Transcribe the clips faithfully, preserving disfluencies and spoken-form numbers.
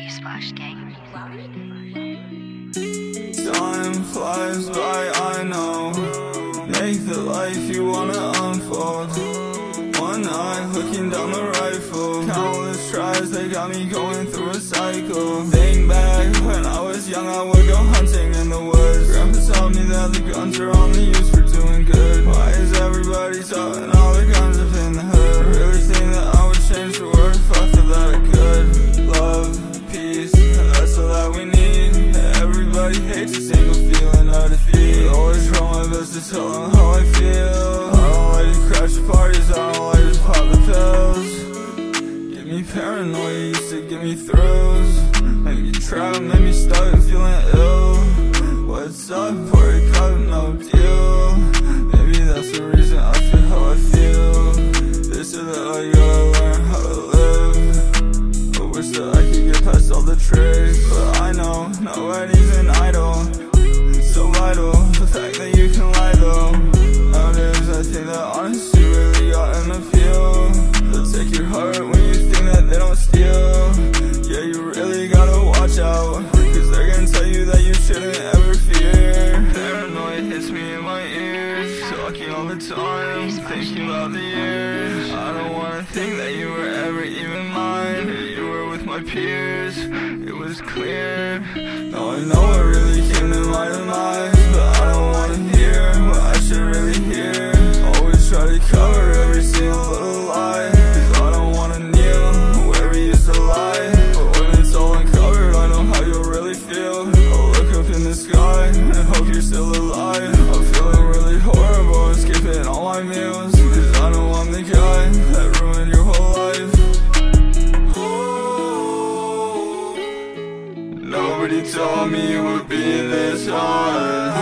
Splash Gang. Time flies by, I know. Make the life you wanna unfold. One eye looking down the rifle. Countless tries, they got me going through a cycle. Think back, when I was young I would go hunting in the woods. Grandpa told me that the guns are only used for doing good. Why is everybody talking all the guns up in the hood? Really think that I would change the world? Fuck that I could. Love, peace, that's all that we need. Everybody hates a single feeling of defeat. Always try my best to tell them how I feel. I don't like to crash the parties, I don't like to pop the pills. Give me paranoia, used to give me thrills. Make me trapped, make me stuck and feeling ill. What's up, pour a cup, no deal. Maybe that's the reason I feel how I feel. This is that I gotta learn how to live. I wish that I could get past all the tricks, but I know nobody's an idol. So vital, the fact that you can lie though. Nowadays I think that honesty really got an appeal. They'll take your heart when you think that they don't steal. Yeah, you really gotta watch out, cause they're gonna tell you that you shouldn't ever fear. Paranoia hits me in my ears, talking all the time, thinking about the years. I don't wanna think that you were ever even mine. You were with my peers, it was clear. Now I know what really came to my demise, but I don't wanna hear what I should really hear. Always try to cover every single little lie, cause I don't wanna kneel where we used to lie. But when it's all uncovered, I know how you'll really feel. I'll look up in the sky and hope you're still alive. I'm feeling really horrible and skipping all my meals, cause I know I'm the guy that ruined your whole life. Nobody told me it would be this hard.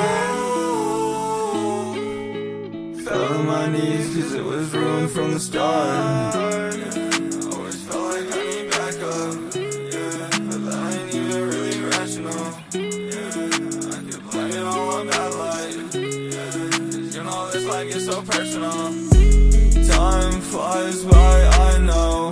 Fell on my knees cause it was ruined from the start. Always felt like I need backup, yeah, but that ain't even really rational, yeah. I could blame it on my bad life, yeah, cause you know this life gets so personal. Time flies by, I know.